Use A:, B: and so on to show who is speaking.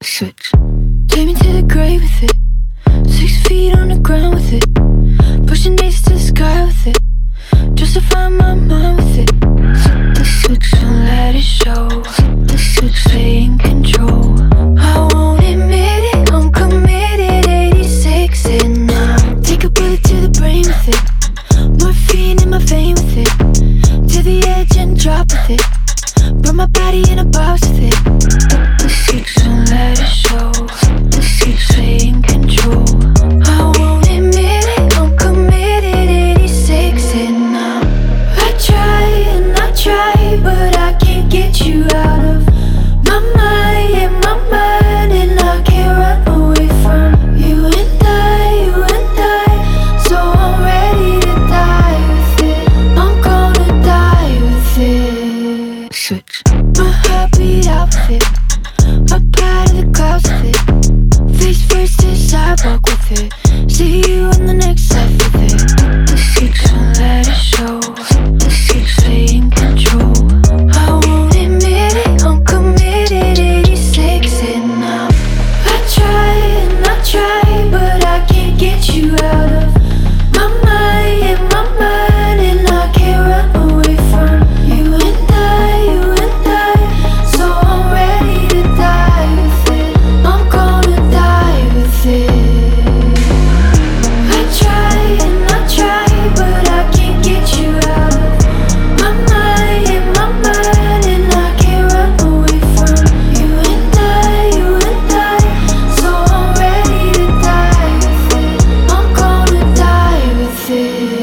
A: Switch. Take me to the grave with it. 6 feet on the ground with it. Pushing days to the sky with it. Justify my mind with it. Flip the switch and let it show. Flip the switch, stay in control. I won't admit it, I'm committed. 86 and now. Take a bullet to the brain with it. Morphine in my vein with it. To the edge and drop with it. Burn my body in a box with it. Flip the switch and let it show. Flip the switch, stay in control. I won't admit it, I'm committed. 86 and now. I try and I try, but I can't get you out of my mind, and I can't run away from you and I, so I'm ready to die with it. I'm gonna die with it. Switch. My heart beat out with it. Up out of the clouds with it. Face first to the sidewalk with it. See you in the next life with it. Flip the switch and let it show. Flip the switch, stay in control. I won't admit it, I'm committed. 86 and now. I try and I try, but I can't get you out of my mind, and I can't run away from you and I, so I'm ready to die with it. I'm gonna die with it. I try and I try, but I can't get you out of my mind, and I can't run away from you and I, so I'm ready to die with it. I'm gonna die with it.